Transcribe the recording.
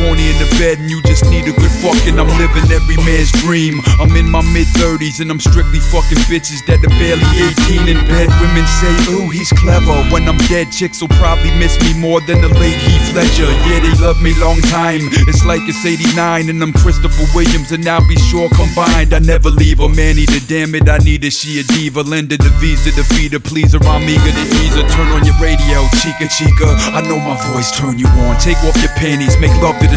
horny in the bed and you just need a good fucking. I'm living every man's dream. I'm in my mid-30s and I'm strictly fucking bitches that are barely 18 in bed. Women say, ooh, he's clever. When I'm dead, chicks will probably miss me more than the late Heath Ledger. Yeah, they love me long time. It's like it's 89 and I'm Christopher Williams and I'll be sure combined. I never leave her, man, either damn it, I need her, she a diva. Lend her the visa, to feed her, please her, I'm eager to ease her. Turn on your radio, chica chica, I know my voice turn you on. Take off your panties, make love to the